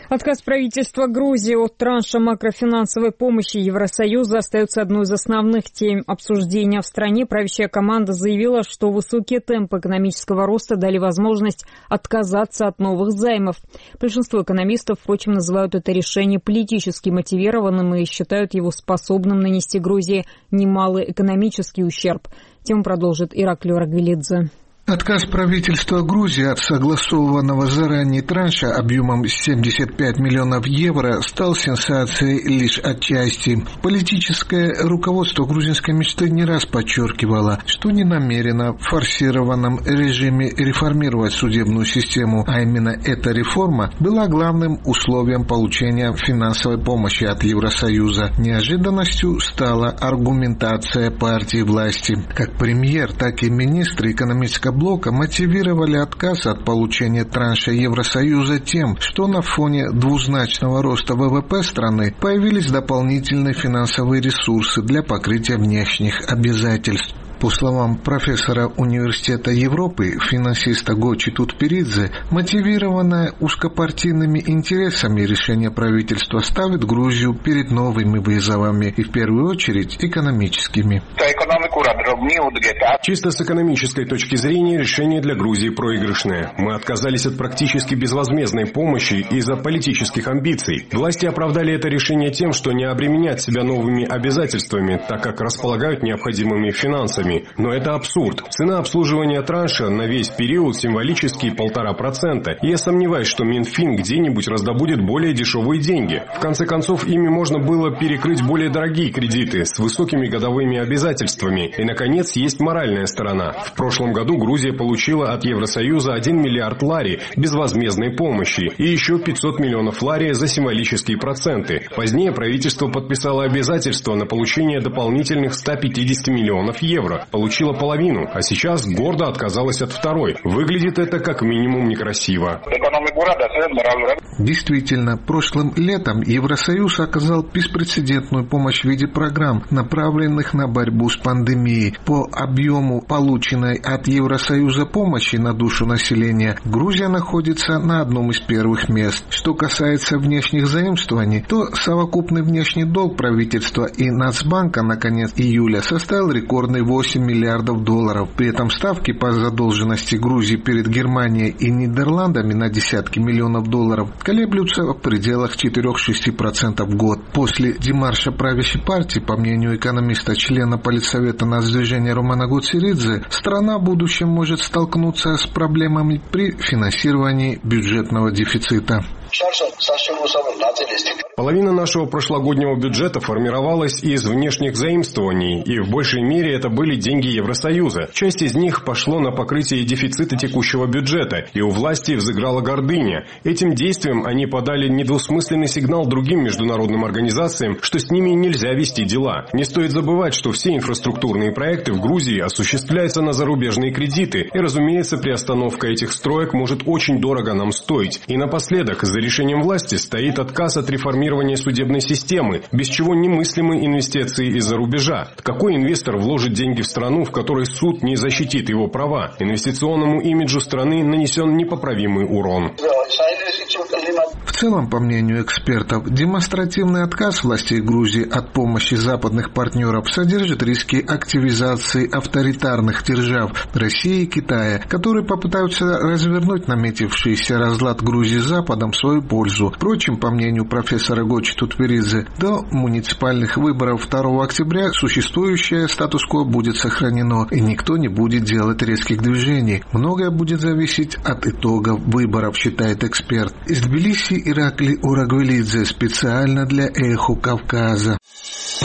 Отказ правительства Грузии от транша макрофинансовой помощи Евросоюза остается одной из основных тем обсуждения в стране. Правящая команда заявила, что высокие темпы экономического роста дали возможность отказаться от новых займов. Большинство экономистов, впрочем, называют это решение политически мотивированным и считают его способным нанести Грузии немалый экономический ущерб. Тему продолжит Ираклий Орагвелидзе. Отказ правительства Грузии от согласованного заранее транша объемом 75 миллионов евро стал сенсацией лишь отчасти. Политическое руководство грузинской мечты не раз подчеркивало, что не намерено в форсированном режиме реформировать судебную систему, а именно эта реформа была главным условием получения финансовой помощи от Евросоюза. Неожиданностью стала аргументация партии власти. Как премьер, так и министры экономического блока мотивировали отказ от получения транша Евросоюза тем, что на фоне двузначного роста ВВП страны появились дополнительные финансовые ресурсы для покрытия внешних обязательств. По словам профессора Университета Европы, финансиста Гочи Тутперидзе, мотивированное узкопартийными интересами решение правительства ставит Грузию перед новыми вызовами и в первую очередь экономическими. Чисто с экономической точки зрения решение для Грузии проигрышное. Мы отказались от практически безвозмездной помощи из-за политических амбиций. Власти оправдали это решение тем, что не обременят себя новыми обязательствами, так как располагают необходимыми финансами. Но это абсурд. Цена обслуживания транша на весь период символически 1,5%. И я сомневаюсь, что Минфин где-нибудь раздобудет более дешевые деньги. В конце концов, ими можно было перекрыть более дорогие кредиты с высокими годовыми обязательствами. И, наконец, есть моральная сторона. В прошлом году Грузия получила от Евросоюза 1 миллиард лари безвозмездной помощи и еще 500 миллионов лари за символические проценты. Позднее правительство подписало обязательство на получение дополнительных 150 миллионов евро. Получила половину, а сейчас гордо отказалась от второй. Выглядит это как минимум некрасиво. Действительно, прошлым летом Евросоюз оказал беспрецедентную помощь в виде программ, направленных на борьбу с пандемией. По объему полученной от Евросоюза помощи на душу населения Грузия находится на одном из первых мест. Что касается внешних заимствований, то совокупный внешний долг правительства и Нацбанка на конец июля составил рекордный 8 миллиардов долларов. При этом ставки по задолженности Грузии перед Германией и Нидерландами на десятки миллионов долларов колеблются в пределах 4-6% в год. После демарша правящей партии, по мнению экономиста, члена Политсовета Нацдвижения Романа Гуцеридзе, страна в будущем может столкнуться с проблемами при финансировании бюджетного дефицита. Половина нашего прошлогоднего бюджета формировалась из внешних заимствований, и в большей мере это были деньги Евросоюза. Часть из них пошло на покрытие дефицита текущего бюджета, и у власти взыграла гордыня. Этим действием они подали недвусмысленный сигнал другим международным организациям, что с ними нельзя вести дела. Не стоит забывать, что все инфраструктурные проекты в Грузии осуществляются на зарубежные кредиты, и, разумеется, приостановка этих строек может очень дорого нам стоить. И напоследок, за решением власти стоит отказ от реформирования судебной системы, без чего немыслимы инвестиции из-за рубежа. Какой инвестор вложит деньги в страну, в которой суд не защитит его права? Инвестиционному имиджу страны нанесен непоправимый урон. В целом, по мнению экспертов, демонстративный отказ властей Грузии от помощи западных партнеров содержит риски активизации авторитарных держав России и Китая, которые попытаются развернуть наметившийся разлад Грузии с Западом в свою пользу. Впрочем, по мнению профессора Гочи Тутперидзе, до муниципальных выборов 2 октября существующее статус-кво будет сохранено, и никто не будет делать резких движений. Многое будет зависеть от итогов выборов, считает эксперт. Из Тбилиси Ираклий Орагвелидзе специально для «Эхо Кавказа».